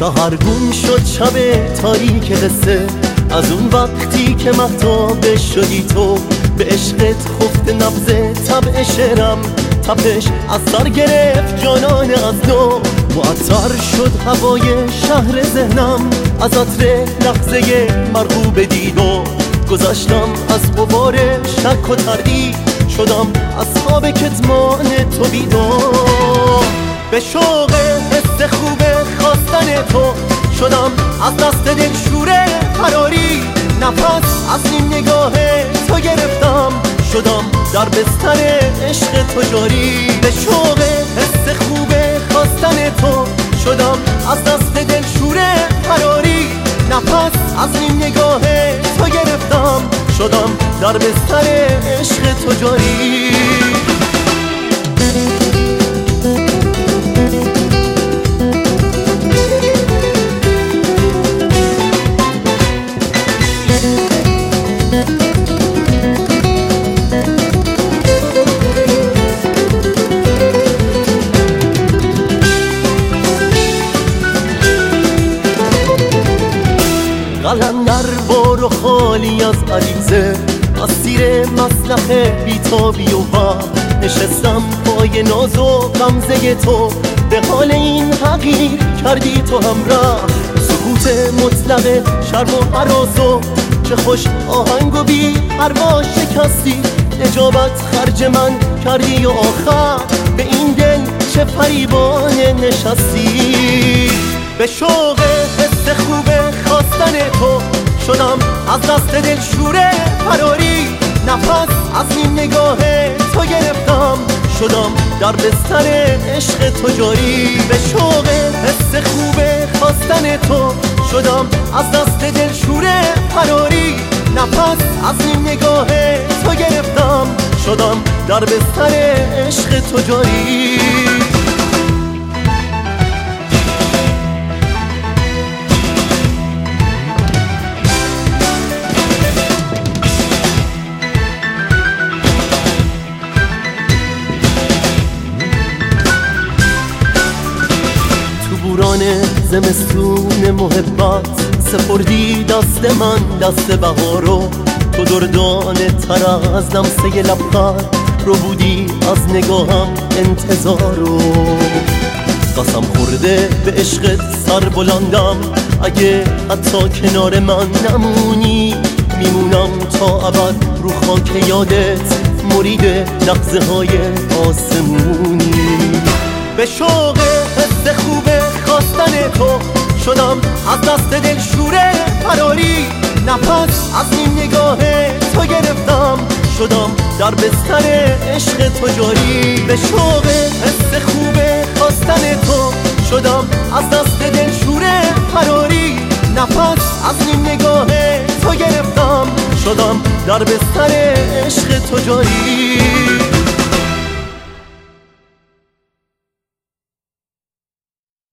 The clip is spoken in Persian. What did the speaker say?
سحرگون شد شب تاریک قصه، از اون وقتی که مهتاب شدی تو. به عشقت خفت نبض طبع شعرم، تپش از سر گرفت جانان از نو. معطر شد هوای شهر ذهنم از عطر لحظه مرغوب دیدو. گذشتم از غبار شک و تردید، شدم از خواب کتمان تو بیدار. به شوق حس خوب خواستن تو شدم از دست دل شور فراری. نفس از این نگاه تو گرفتم، شدم در بستر عشق تو جاری. به شوق حس خوب خواستن تو شدم از دست دل شور فراری. نفس از این نگاه تو گرفتم، شدم در بستر عشق تو جاری. قلندر بار و خالی از عریضه، اسیر مسلخ بیتابی و وقت. نشستم پای ناز و غمزه تو، به حال این حقیر کردی تو همراه. سکوت مطلق شرم و هراس و چه خوش آهنگ و بی پروا شکستی. اجابت خرج من کردی و آخر به این دل چه فریبانه نشستی. به شوق حس خوب خواستن تو شدم از دست دل شور فراری. نفس از این نگاه تو گرفتم، شدم در بستر عشق تو جاری. به شوق حس خوب خواستن تو شدم از دست دل شور فراری. نفس از این نگاه تو گرفتم، شدم در بستر عشق تو جاری. بوران زمستون محبت سپردی دست من دست بهارو. تو دردانه تر از لمسه لبخند رو بودی از نگاهم انتظارو. قسم خورده به عشقت سر بلندم، اگه حتی کنار من نمونی میمونم تا ابد رو خاک یادت، مرید لحظه های آسمونی. به شوق حس خوب خواستن تو شدم از دست دل شور فراری. نفس از این نگاه تو گرفتم، شدم در بستر عشق تو جاری. به شوق حس خوب خواستن تو شدم از دست دل شور فراری. نفس از این نگاه تو گرفتم، شدم در بستر عشق تو جاری.